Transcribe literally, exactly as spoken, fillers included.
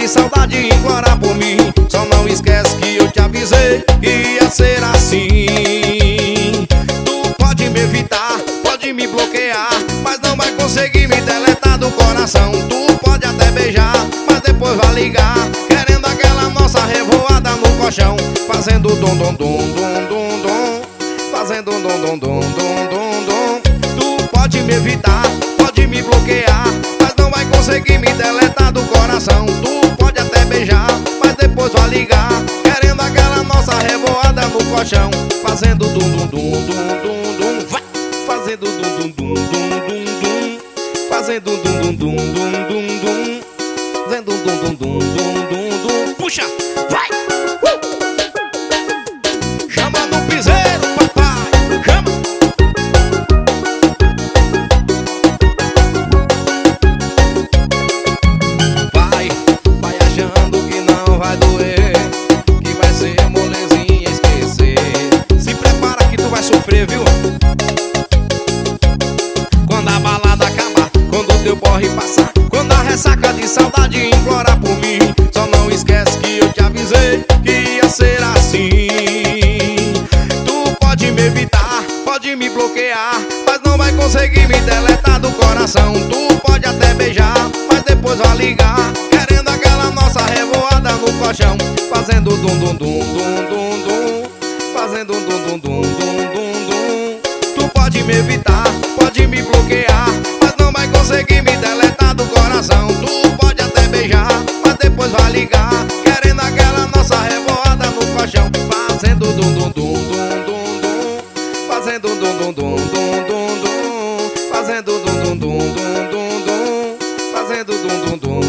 de saudade implorar por mim. Só não esquece que eu te avisei que ia ser assim. Tu pode me evitar, pode me bloquear, mas não vai conseguir me deletar do coração. Tu pode até beijar, mas depois vai ligar, querendo aquela nossa revoada no colchão, fazendo dom dom dom dom dom dom, fazendo dom dom dom dom dom dom. Tu pode me evitar, pode me bloquear, mas não vai conseguir me deletar do coração. Tu pode até beijar, mas depois vai ligar, querendo aquela nossa revoada no colchão, fazendo dum dum dum dum dum dum, vai, fazendo dum dum dum dum dum dum, fazendo dum dum dum dum dum dum, fazendo dum dum dum dum dum dum. Puxa, vai! Chama no piseiro, papai, chama! Vai, vai achando que não vai doer, que vai ser molezinha esquecer. Se prepara que tu vai sofrer, viu? Quando a balada acabar, quando o teu porre passar, quando a ressaca de saudade implorar por mim, só não esquece que eu te avisei que ia ser assim. Tu pode me evitar, pode me bloquear, mas não vai conseguir me deletar do coração. Tu pode até beijar, mas depois vai ligar, querendo aquela nossa revoada no colchão, fazendo dum dum dum dum dum dum, fazendo dum dum dum dum dum dum. Tu pode me evitar, pode me bloquear, mas não vai conseguir me deletar do coração. Tu pode até beijar, mas depois vai ligar, querendo aquela nossa revoada no colchão, fazendo dum dum dum dum dum dum, fazendo dum dum dum dum dum dum, fazendo dum dum dum dum dum dum, fazendo dum dum dum